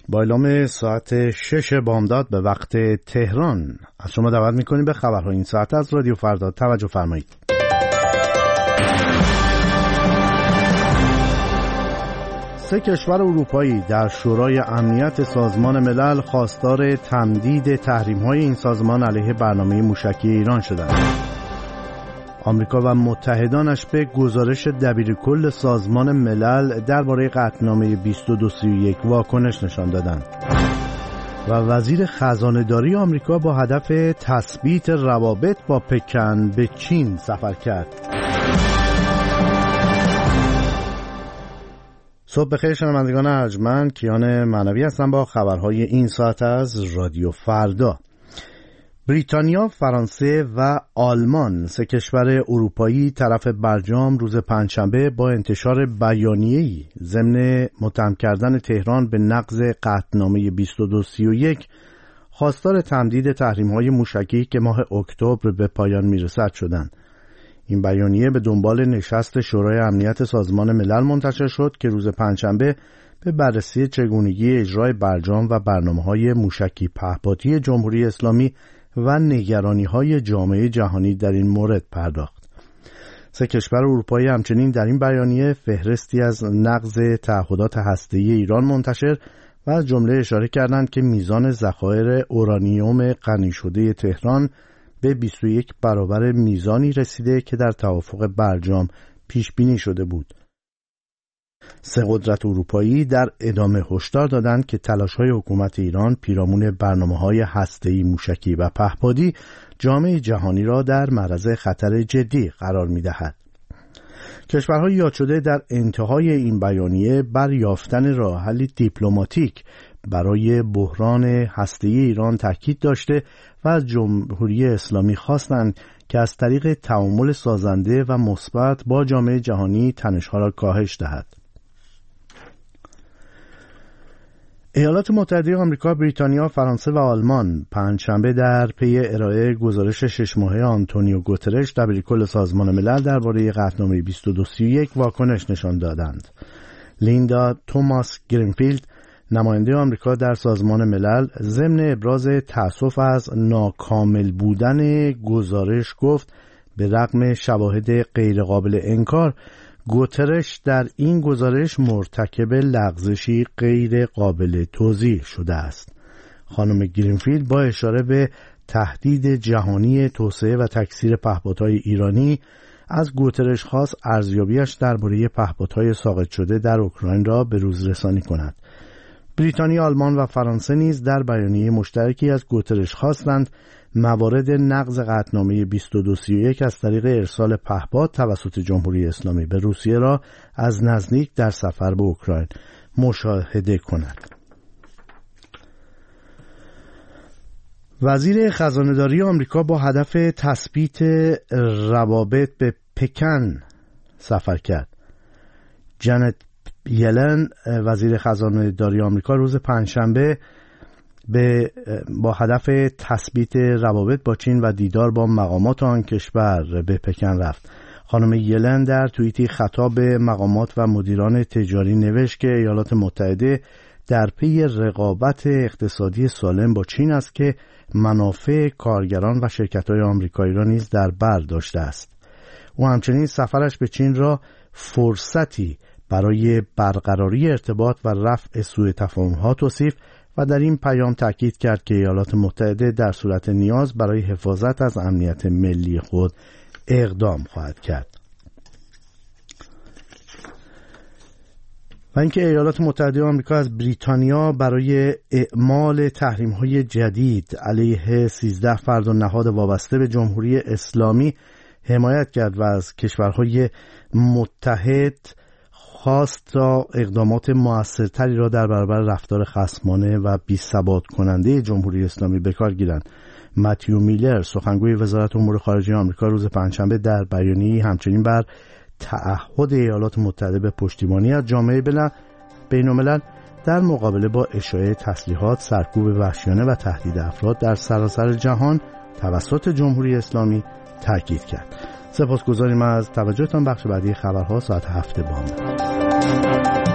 با اعلام ساعت 6 بامداد به وقت تهران از شما دعوت می‌کنیم به خبرهای این ساعت از رادیو فردا توجه فرمایید. 3 کشور اروپایی در شورای امنیت سازمان ملل خواستار تمدید تحریم‌های این سازمان علیه برنامه موشکی ایران شدند. آمریکا و متحدانش به گزارش دبیرکل سازمان ملل درباره قطعنامه 2231 واکنش نشان دادند. و وزیر خزانه‌داری آمریکا با هدف تثبیت روابط با پکن به چین سفر کرد. صبح بخیر شنوندگان ارجمند، کیان معنوی هستم با خبرهای این ساعت از رادیو فردا. بریتانیا، فرانسه و آلمان، 3 کشور اروپایی طرف برجام روز پنجشنبه با انتشار بیانیه‌ای ضمن متهم کردن تهران به نقض قطعنامه 2231 خواستار تمدید تحریم‌های موشکی که ماه اکتبر به پایان میرسد شدند. این بیانیه به دنبال نشست شورای امنیت سازمان ملل منتشر شد که روز پنجشنبه به بررسی چگونگی اجرای برجام و برنامه‌های موشکی پهپادی جمهوری اسلامی و نگرانی‌های جامعه جهانی در این مورد پرداخت. 3 کشور اروپایی همچنین در این بیانیه فهرستی از نقض تعهدات هسته‌ای ایران منتشر و از جمله اشاره کردند که میزان ذخایر اورانیوم غنی شده تهران به 21 برابر میزانی رسیده که در توافق برجام پیش بینی شده بود. 3 قدرت اروپایی در ادامه هشدار دادند که تلاش‌های حکومت ایران پیرامون برنامه‌های هسته‌ای موشکی و پهپادی جامعه جهانی را در معرض خطر جدی قرار می‌دهد. کشورهای یاد شده در انتهای این بیانیه بر یافتن راه حلی دیپلماتیک برای بحران هسته‌ای ایران تاکید داشته و از جمهوری اسلامی خواستند که از طریق تعامل سازنده و مثبت با جامعه جهانی تنش‌ها را کاهش دهد. ایالات متحده آمریکا، بریتانیا، فرانسه و آلمان پنجشنبه در پی ارائه گزارش 6 ماهه آنتونیو گوترش دبیرکل سازمان ملل درباره قطعنامه 2231 واکنش نشان دادند. لیندا توماس گرینفیلد، نماینده آمریکا در سازمان ملل، ضمن ابراز تأسف از ناکامل بودن گزارش گفت به رغم شواهد غیرقابل انکار، گوترش در این گزارش مرتکب لغزشی غیر قابل توضیح شده است. خانم گرینفیلد با اشاره به تهدید جهانی توسعه و تکثیر پهپادهای ایرانی از گوترش خواست ارزیابیش درباره پهپادهای ساقط شده در اوکراین را به روز رسانی کند. بریتانیا، آلمان و فرانسه نیز در بیانیه مشترکی از گوترش خواستند موارد نقض قطعنامه 2231 از طریق ارسال پهپاد توسط جمهوری اسلامی به روسیه را از نزدیک در سفر به اوکراین مشاهده کند. وزیر خزانه‌داری آمریکا با هدف تثبیت روابط به پکن سفر کرد. جنت یلن، وزیر خزانه‌داری آمریکا، روز پنجشنبه با هدف تثبیت روابط با چین و دیدار با مقامات آن کشور به پکن رفت. خانم یلن در توییتی خطاب به مقامات و مدیران تجاری نوشت که ایالات متحده در پی رقابت اقتصادی سالم با چین است که منافع کارگران و شرکت‌های آمریکایی را نیز در بر داشته است. او همچنین سفرش به چین را فرصتی برای برقراری ارتباط و رفع سوء تفاهم‌ها توصیف و در این پیام تاکید کرد که ایالات متحده در صورت نیاز برای حفاظت از امنیت ملی خود اقدام خواهد کرد. و اینکه ایالات متحده آمریکا از بریتانیا برای اعمال تحریم‌های جدید علیه 13 فرد و نهاد وابسته به جمهوری اسلامی حمایت کرد و از کشورهای متحد خواست تا اقدامات مؤثرتری را در برابر رفتار خصمانه و بی‌ثبات کننده جمهوری اسلامی به کار گیرند. متیو میلر، سخنگوی وزارت امور خارجه آمریکا، روز پنجشنبه در بیانیه‌ای همچنین بر تعهد ایالات متحده به پشتیبانی از جامعه بین‌الملل در مقابله با اشاعه تسلیحات، سرکوب وحشیانه و تهدید افراد در سراسر جهان توسط جمهوری اسلامی تاکید کرد. سپاسگزاریم از توجهتان. بخش بعدی خبرها ساعت 7 بامداد.